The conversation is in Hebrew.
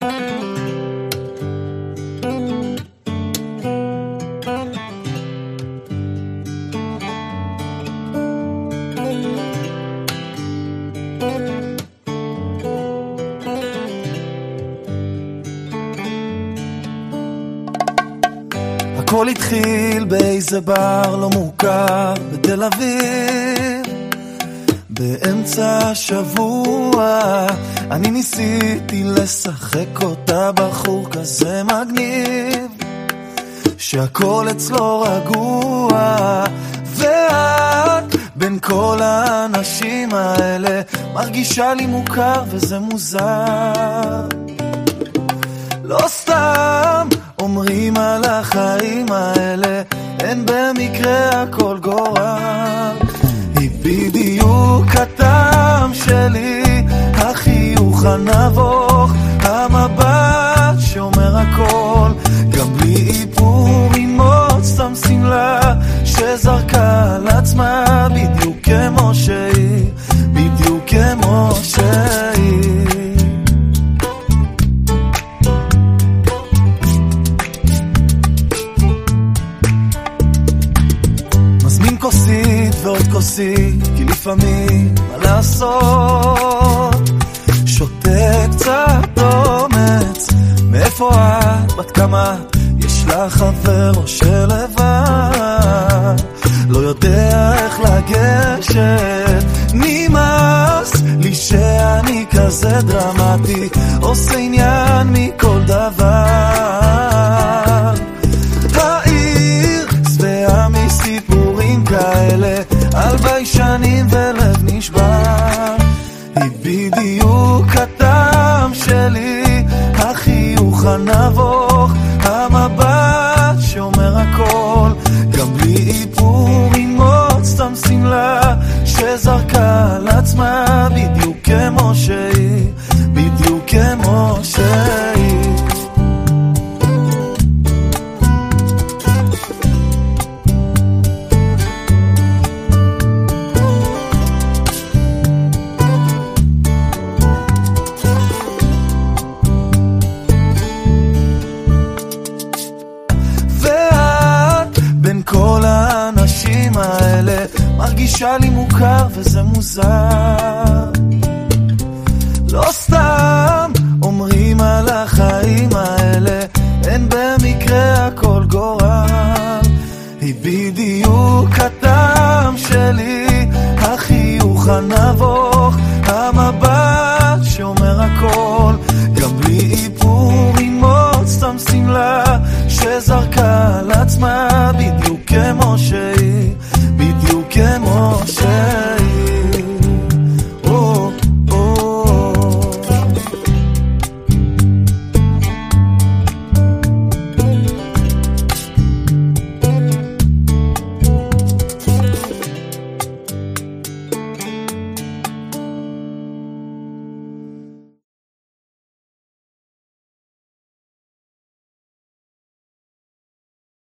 הכל התחיל באיזה בר לא מוכר בתל אביב, באמצע השבוע אני ניסיתי לשחק אותה בחור כזה מגניב שהכל אצלו רגוע, ואת בין כל האנשים האלה מרגישה לי מוכר וזה מוזר. לא סתם אומרים על החיים האלה אין במקרה הכל גורל, היא בדיוק הטעם שלי, החיוך הנבוך, המבט שאומר הכל, גם בלי איפור עם עוד סתם סמלה שזרקה על עצמה בדיוק כמו שהיא, בדיוק כמו שהיא. כוסית ועוד כוסית, כי לפעמים מה לעשות, שותה קצת אומץ. מאיפה את? בת כמה? יש לך חבר או שלבד? לא יודע איך לגשת, נמאס לי שאני כזה דרמטי, עושה עניין מכל דבר. העיר שבעה מסיפורים כאלה על ביישנים ולב נשבר, היא בדיוק הטעם שלי, החיוך הנבוך, המבט שאומר הכל, גם בלי איפור עם עוד סתם סמלה שזרקה על עצמה בדיוק כמו שהיא, בדיוק כמו שהיא. כל האנשים האלה מרגישה לי מוכר וזה מוזר. לא סתם אומרים על החיים האלה אין במקרה הכל גורל, היא בדיוק הטעם שלי, החיוך הנבוך, המבט שאומר הכל,